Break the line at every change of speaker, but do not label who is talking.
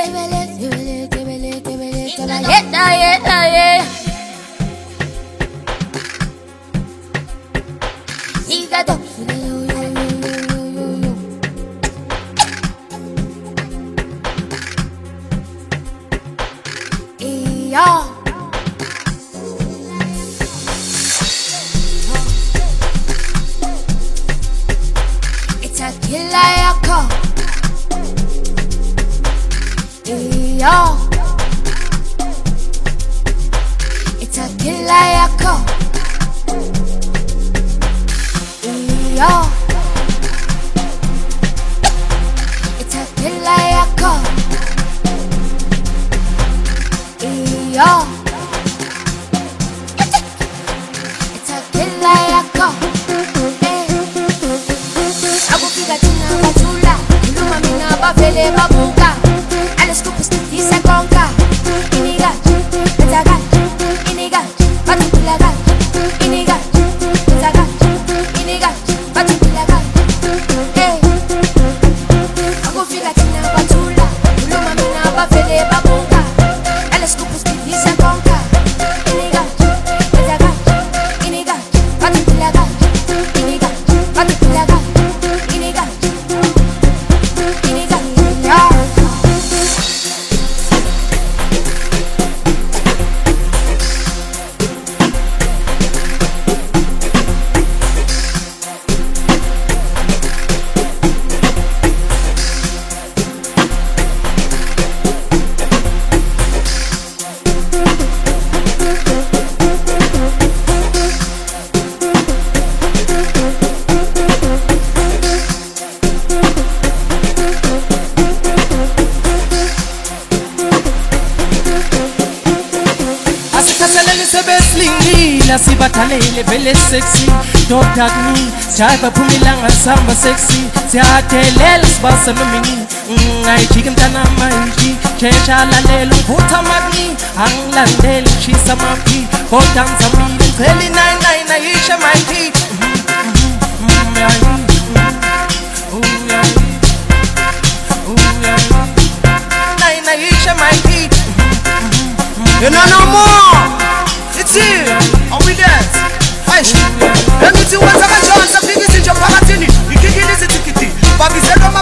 It's a killer call. It's a killer call. It's a killer call. It's a killer call. Akufika thina bathula, iluma mina bavele babuka. Alles kupustisa konka. Iniga, benzaga, iniga, batulaga, iniga, benzaga, iniga, batulaga. Hey, akufika thina bathula, iluma mina bavele babuka. Alles kupustisa konka. Iniga, benzaga, iniga, batulaga, iniga, batulaga.
Sibathalele vele sexy Dr. Agni Jaiva Pumilanga Samba sexy Siyathelela sibasa nomini Ngayijiki mtana maiji Chesha lalelo Vuta magni Angilandele Shisa mapi Koda mzamili Mteli 99 Naisha maiti Naisha maiti
No more. It's here. Are we dance? Let me see what's a chance of things in your party. You can get this ticket. But we said,